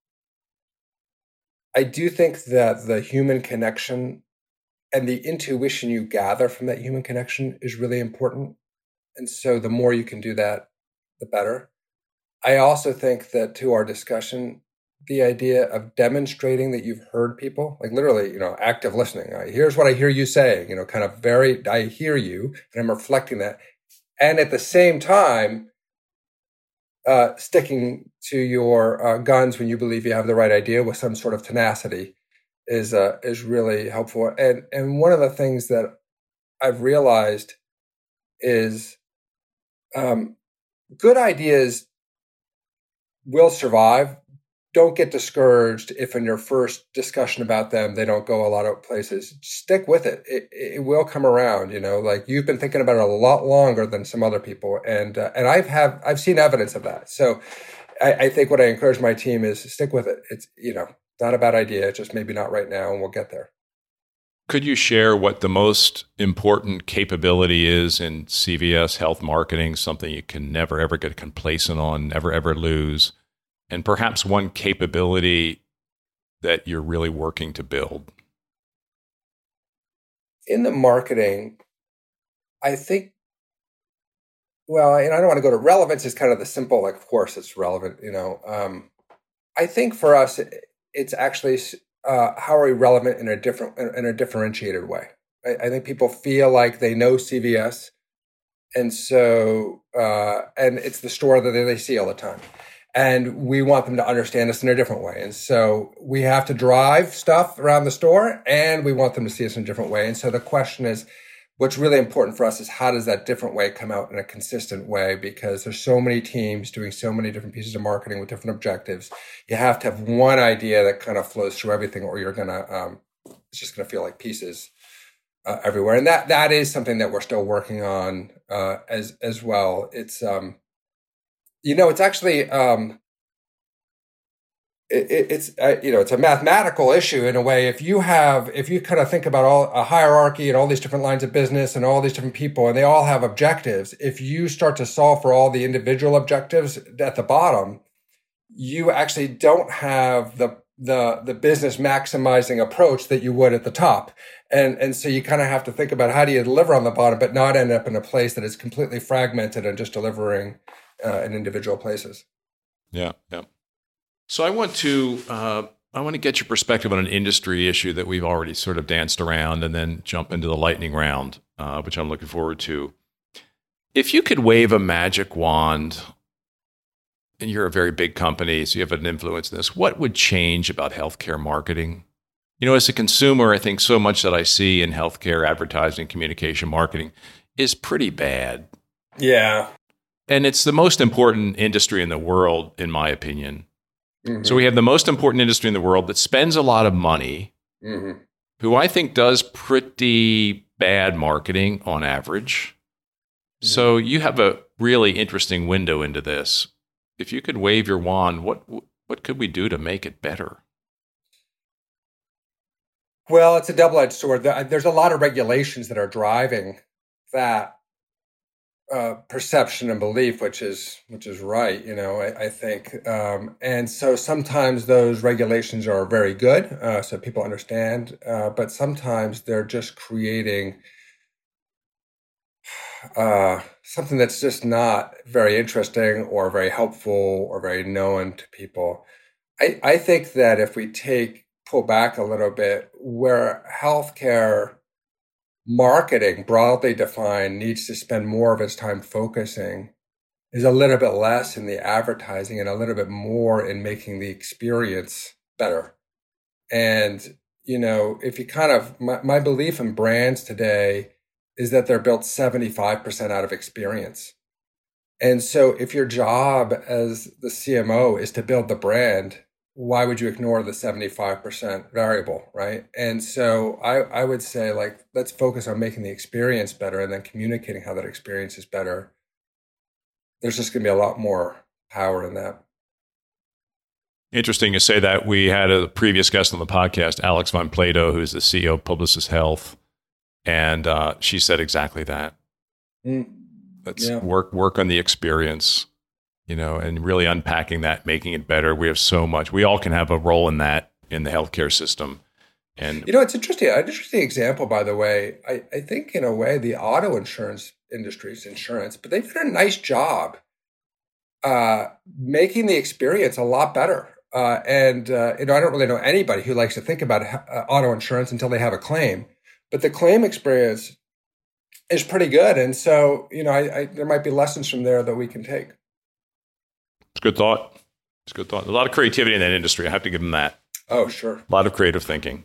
I do think that the human connection and the intuition you gather from that human connection is really important. And so the more you can do that, the better. I also think that to our discussion, the idea of demonstrating that you've heard people, like literally, active listening. Here's what I hear you saying, kind of I hear you and I'm reflecting that. And at the same time, sticking to your guns when you believe you have the right idea with some sort of tenacity is really helpful. And one of the things that I've realized is good ideas will survive. Don't get discouraged if in your first discussion about them, they don't go a lot of places. Stick with it. It will come around, like you've been thinking about it a lot longer than some other people. And I've seen evidence of that. So I think what I encourage my team is stick with it. It's, not a bad idea. It's just maybe not right now, and we'll get there. Could you share what the most important capability is in CVS health marketing, something you can never, ever get complacent on, never, ever lose, and perhaps one capability that you're really working to build? In the marketing, I think, well, and I don't want to go to relevance is kind of the simple, like, of course it's relevant, I think for us, it's actually how are we relevant in a differentiated way. I think people feel like they know CVS, and so and it's the store that they see all the time, and we want them to understand us in a different way. And so we have to drive stuff around the store, and we want them to see us in a different way. And so the question is, what's really important for us is how does that different way come out in a consistent way? Because there's so many teams doing so many different pieces of marketing with different objectives. You have to have one idea that kind of flows through everything, or you're gonna it's just gonna feel like pieces everywhere. And that is something that we're still working on as well. It's it's actually it's a mathematical issue in a way. If you kind of think about a hierarchy and all these different lines of business and all these different people, and they all have objectives, if you start to solve for all the individual objectives at the bottom, you actually don't have the business maximizing approach that you would at the top. And so you kind of have to think about how do you deliver on the bottom, but not end up in a place that is completely fragmented and just delivering in individual places. Yeah. So I want to get your perspective on an industry issue that we've already sort of danced around, and then jump into the lightning round, which I'm looking forward to. If you could wave a magic wand, and you're a very big company, so you have an influence in this, what would change about healthcare marketing? As a consumer, I think so much that I see in healthcare advertising, communication, marketing is pretty bad. Yeah. And it's the most important industry in the world, in my opinion. Mm-hmm. So we have the most important industry in the world that spends a lot of money, mm-hmm. who I think does pretty bad marketing on average. Mm-hmm. So you have a really interesting window into this. If you could wave your wand, what could we do to make it better? Well, it's a double-edged sword. There's a lot of regulations that are driving that perception and belief, which is right, I think. And so sometimes those regulations are very good, so people understand, but sometimes they're just creating something that's just not very interesting or very helpful or very known to people. I think that if we pull back a little bit, where healthcare marketing, broadly defined, needs to spend more of its time focusing is a little bit less in the advertising and a little bit more in making the experience better. And, if you my belief in brands today is that they're built 75% out of experience. And so if your job as the CMO is to build the brand, why would you ignore the 75% variable, right? And so I would say, let's focus on making the experience better and then communicating how that experience is better. There's just going to be a lot more power in that. Interesting you say that. We had a previous guest on the podcast, Alex Von Plato, who's the CEO of Publicis Health, and she said exactly that. Let's work on the experience. And really unpacking that, making it better. We have so much. We all can have a role in that in the healthcare system. And it's interesting. An interesting example, by the way. I think in a way the auto insurance industry is insurance, but they've done a nice job making the experience a lot better. And I don't really know anybody who likes to think about auto insurance until they have a claim, but the claim experience is pretty good. And so there might be lessons from there that we can take. It's a good thought. A lot of creativity in that industry. I have to give them that. Oh, sure. A lot of creative thinking.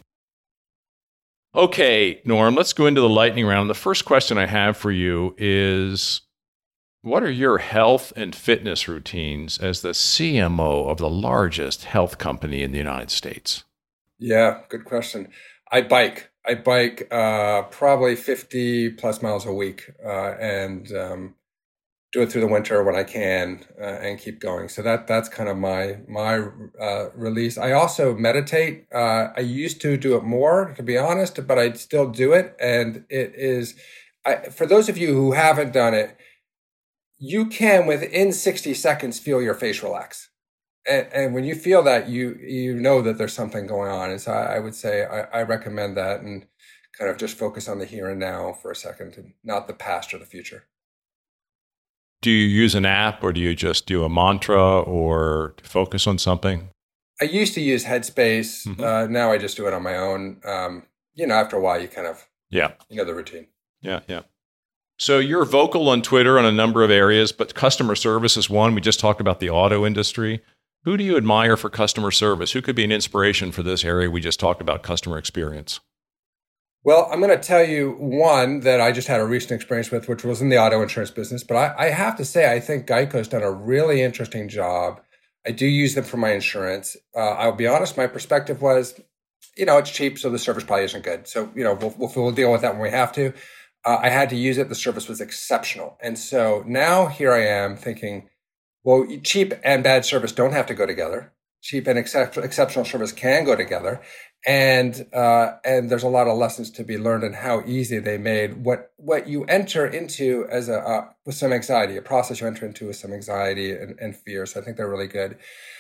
Okay, Norm, let's go into the lightning round. The first question I have for you is, what are your health and fitness routines as the CMO of the largest health company in the United States? Yeah, good question. I bike probably 50 plus miles a week. And do it through the winter when I can, and keep going. So that's kind of my release. I also meditate. I used to do it more, to be honest, but I still do it. And it is, for those of you who haven't done it, you can within 60 seconds feel your face relax. And when you feel that, you know that there's something going on. And so I would say I recommend that, and kind of just focus on the here and now for a second, and not the past or the future. Do you use an app, or do you just do a mantra, or focus on something? I used to use Headspace. Mm-hmm. Now I just do it on my own. After a while, you kind of, the routine. Yeah. So you're vocal on Twitter on a number of areas, but customer service is one. We just talked about the auto industry. Who do you admire for customer service? Who could be an inspiration for this area we just talked about, customer experience? Well, I'm going to tell you one that I just had a recent experience with, which was in the auto insurance business. But I have to say, I think Geico's done a really interesting job. I do use them for my insurance. I'll be honest, my perspective was, it's cheap, so the service probably isn't good. So, we'll deal with that when we have to. I had to use it. The service was exceptional. And so now here I am thinking, well, cheap and bad service don't have to go together. Cheap and exceptional service can go together. And there's a lot of lessons to be learned in how easy they made what you enter into as with some anxiety, a process you enter into with some anxiety and fear. So I think they're really good.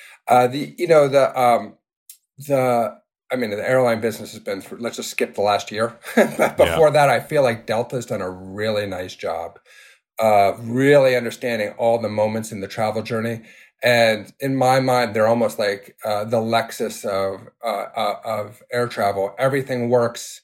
The airline business has been let's just skip the last year. Before that, I feel like Delta's done a really nice job of really understanding all the moments in the travel journey. And in my mind, they're almost like the Lexus of air travel. Everything works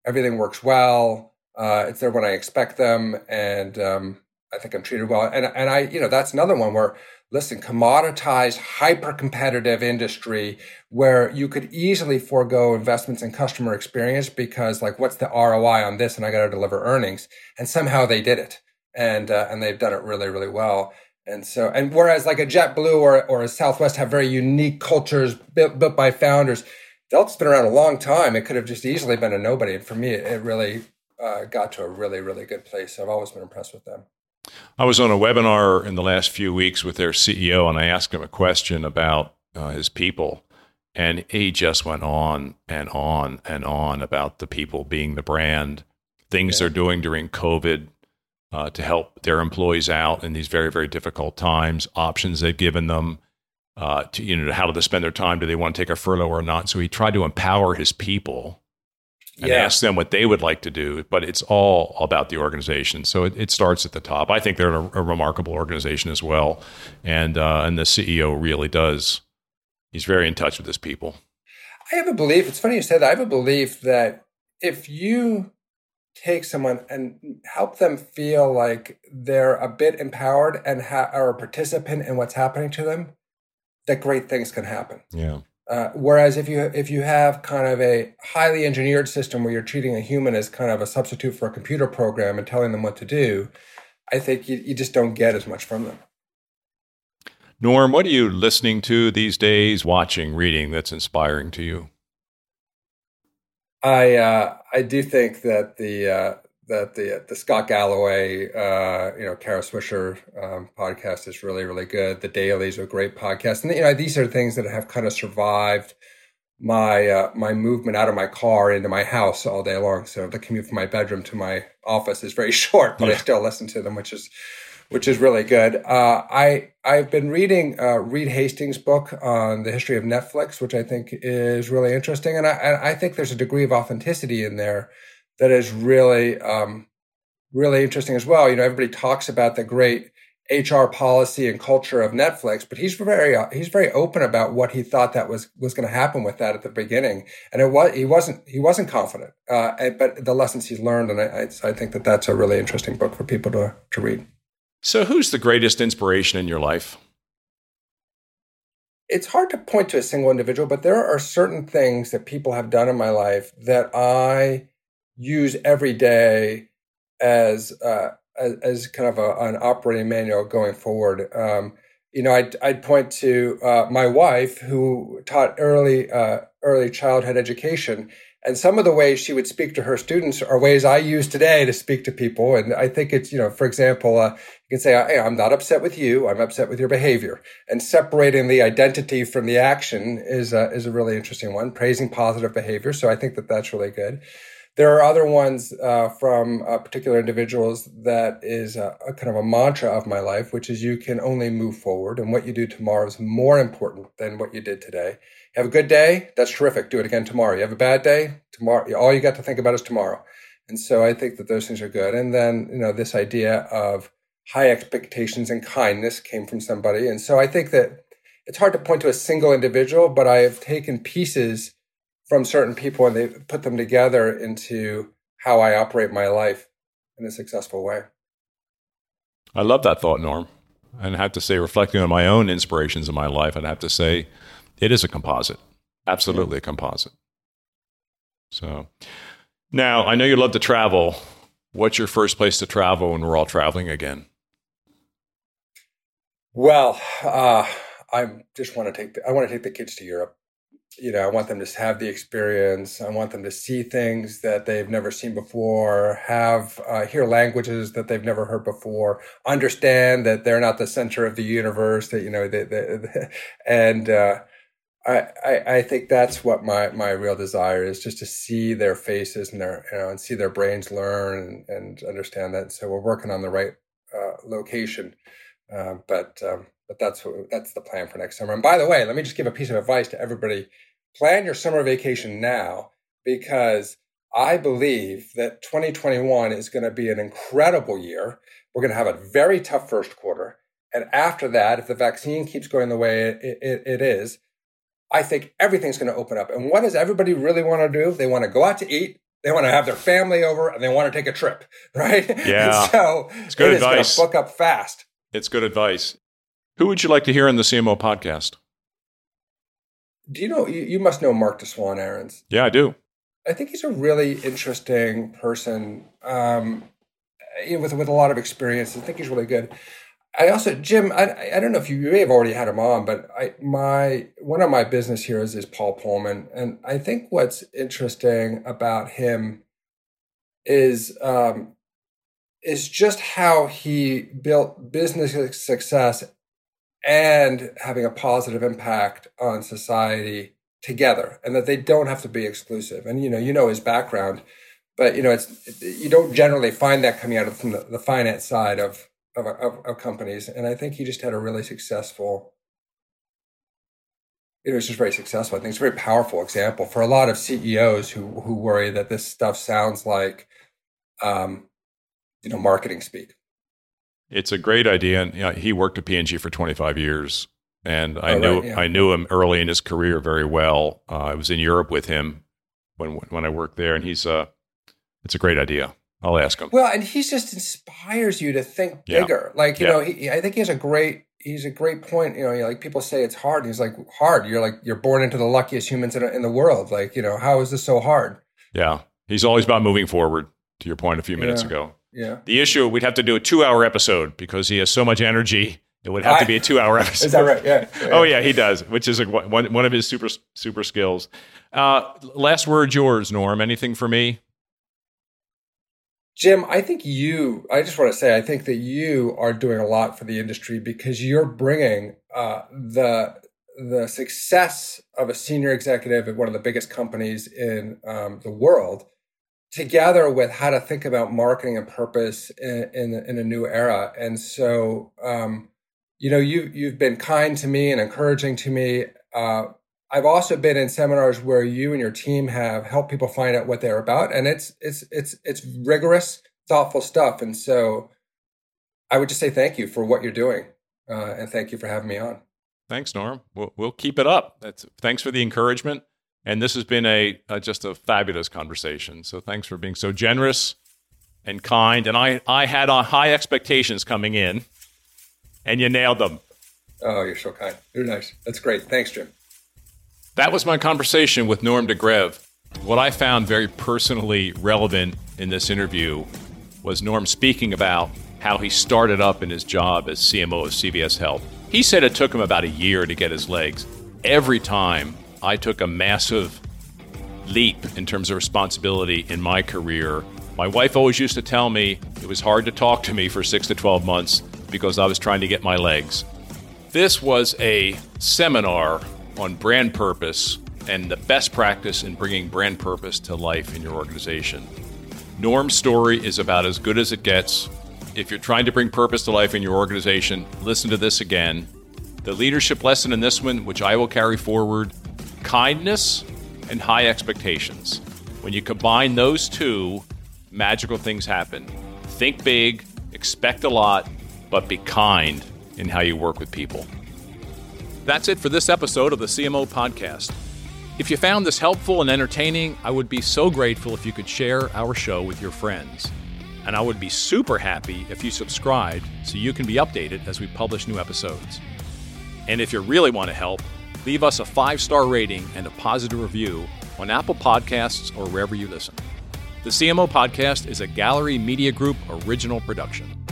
well. It's there when I expect them, and I think I'm treated well. And I, that's another one where, listen, commoditized, hyper-competitive industry where you could easily forego investments in customer experience because, like, what's the ROI on this? And I got to deliver earnings, and somehow they did it, and they've done it really, really well. And so, and whereas like a JetBlue or a Southwest have very unique cultures built by founders, Delta's been around a long time. It could have just easily been a nobody. And for me, it really got to a really, really good place. So I've always been impressed with them. I was on a webinar in the last few weeks with their CEO, and I asked him a question about his people. And he just went on and on and on about the people being the brand, things they're doing during COVID, to help their employees out in these very, very difficult times, options they've given them, how do they spend their time? Do they want to take a furlough or not? So he tried to empower his people and ask them what they would like to do, but it's all about the organization. So it starts at the top. I think they're a remarkable organization as well. And the CEO really does. He's very in touch with his people. I have a belief, it's funny you said that, I have a belief that if you take someone and help them feel like they're a bit empowered and are a participant in what's happening to them, that great things can happen. Yeah. Whereas if you have kind of a highly engineered system where you're treating a human as kind of a substitute for a computer program and telling them what to do, I think you just don't get as much from them. Norm, what are you listening to these days, watching, reading that's inspiring to you? I do think that the Scott Galloway, Kara Swisher podcast is really, really good. The Daily is a great podcast, and these are things that have kind of survived my movement out of my car into my house all day long. So the commute from my bedroom to my office is very short, but I still listen to them, which is really good. I've been reading Reed Hastings' book on the history of Netflix, which I think is really interesting. And I think there's a degree of authenticity in there that is really, really interesting as well. Everybody talks about the great HR policy and culture of Netflix, but he's very open about what he thought that was going to happen with that at the beginning. And he wasn't confident, but the lessons he's learned. And I think that that's a really interesting book for people to read. So who's the greatest inspiration in your life? It's hard to point to a single individual, but there are certain things that people have done in my life that I use every day as kind of an operating manual going forward. I'd point to my wife, who taught early early childhood education. And some of the ways she would speak to her students are ways I use today to speak to people. And I think it's, for example, you can say, hey, I'm not upset with you. I'm upset with your behavior. And separating the identity from the action is a really interesting one, praising positive behavior. So I think that that's really good. There are other ones from particular individuals that is a kind of a mantra of my life, which is you can only move forward, and what you do tomorrow is more important than what you did today. You have a good day, that's terrific. Do it again tomorrow. You have a bad day, tomorrow. All you got to think about is tomorrow. And so I think that those things are good. And then, this idea of high expectations and kindness came from somebody. And so I think that it's hard to point to a single individual, but I have taken pieces from certain people and they put them together into how I operate my life in a successful way. I love that thought, Norm. And I have to say, reflecting on my own inspirations in my life, I'd have to say it is a composite. Absolutely a composite. So now I know you love to travel. What's your first place to travel when we're all traveling again? Well, I want to take the kids to Europe. I want them to have the experience. I want them to see things that they've never seen before, hear languages that they've never heard before, understand that they're not the center of the universe. I think that's what my real desire is, just to see their faces and and see their brains learn and understand that. So we're working on the right location, but that's the plan for next summer. And by the way, let me just give a piece of advice to everybody. Plan your summer vacation now, because I believe that 2021 is going to be an incredible year. We're going to have a very tough first quarter. And after that, if the vaccine keeps going the way it is, I think everything's going to open up. And what does everybody really want to do? They want to go out to eat. They want to have their family over, and they want to take a trip, right? Yeah. And so it's good advice. It's going to book up fast. It's good advice. Who would you like to hear on the CMO podcast? Do you know, you must know Mark DeSwan Aarons. Yeah, I do. I think he's a really interesting person with a lot of experience. I think he's really good. I also, Jim, I don't know if you may have already had him on, but one of my business heroes is Paul Pullman. And I think what's interesting about him is just how he built business success and having a positive impact on society together, and that they don't have to be exclusive. And, his background, but, you don't generally find that coming out of the finance side of companies. And I think he just had a really successful, it was just very successful. I think it's a very powerful example for a lot of CEOs who worry that this stuff sounds like, marketing speak. It's a great idea. And he worked at P&G for 25 years. And I knew him early in his career very well. I was in Europe with him when I worked there, and it's a great idea. I'll ask him. Well, and he just inspires you to think bigger. Like, I think he's a great point. Like people say it's hard. He's like, hard. You're born into the luckiest humans in the world. Like, how is this so hard? Yeah. He's always about moving forward, to your point a few minutes ago. Yeah. The issue, we'd have to do a 2-hour episode because he has so much energy. It would have to be a 2-hour episode. Is that right? Yeah. Oh, yeah, he does, which is one of his super skills. Last word, yours, Norm. Anything for me? Jim, I think that you are doing a lot for the industry, because you're bringing the success of a senior executive at one of the biggest companies in the world together with how to think about marketing and purpose in a new era. And so, you've been kind to me and encouraging to me. I've also been in seminars where you and your team have helped people find out what they're about, and it's rigorous, thoughtful stuff. And so, I would just say thank you for what you're doing, and thank you for having me on. Thanks, Norm. We'll keep it up. Thanks for the encouragement, and this has been just a fabulous conversation. So thanks for being so generous and kind. And I had high expectations coming in, and you nailed them. Oh, you're so kind. You're nice. That's great. Thanks, Jim. That was my conversation with Norm de Greve. What I found very personally relevant in this interview was Norm speaking about how he started up in his job as CMO of CVS Health. He said it took him about a year to get his legs. Every time I took a massive leap in terms of responsibility in my career. My wife always used to tell me it was hard to talk to me for 6 to 12 months because I was trying to get my legs. This was a seminar on brand purpose and the best practice in bringing brand purpose to life in your organization. Norm's story is about as good as it gets. If you're trying to bring purpose to life in your organization, listen to this again. The leadership lesson in this one, which I will carry forward, kindness and high expectations. When you combine those two, magical things happen. Think big, expect a lot, but be kind in how you work with people. That's it for this episode of the CMO Podcast. If you found this helpful and entertaining, I would be so grateful if you could share our show with your friends. And I would be super happy if you subscribed so you can be updated as we publish new episodes. And if you really want to help, leave us a 5-star rating and a positive review on Apple Podcasts or wherever you listen. The CMO Podcast is a Gallery Media Group original production.